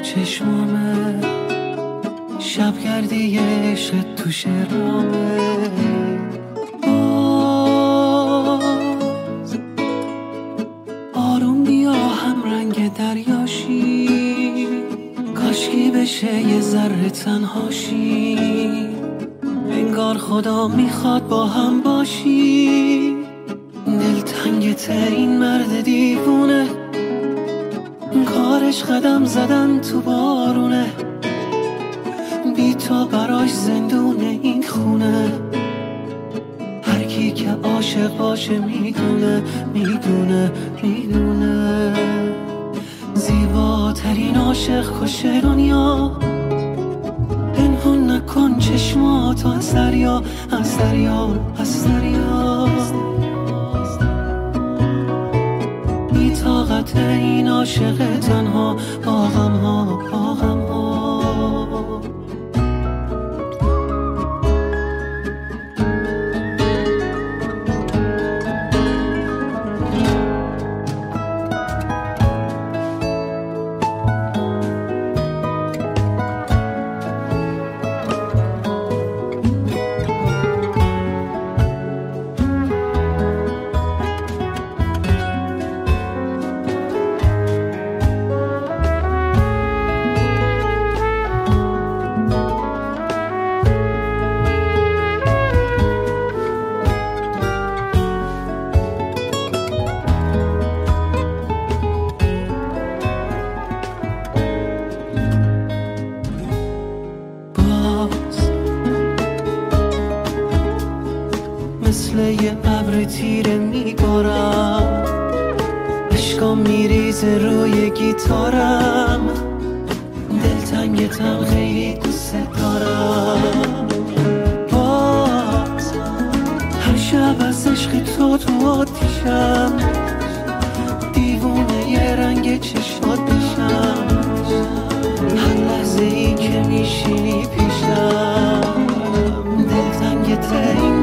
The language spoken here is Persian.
چشمامه، شب گردی عشق تو شرامه. باز آروم بیا هم رنگ دریاشی، کاشکی بشه یه ذره تنهاشی، انگار خدا میخواد با هم باشی. دلتنگت این مرد دیوونه، کارش قدم زدن تو بارونه، بی تو براش زندونه این خونه. هر کی که عاشق باشه میدونه میدونه میدونه، زیباترین عاشق کشه دنیا. پنهون نکن چشماتو از دریا، از دریا، از دریا. بی طاقت این عاشق تنها با غم ها، با غم ها. مثل یه ابر تیره میبارم، عشقام میریزه روی گیتارم. دلتنگتم خیلی دوست دارم. باز هر شب از عشق تو آتیشم، دیوونه یه رنگ چشمات بشم. هر لحظه ای که میشینی پیشم، دلتنگت این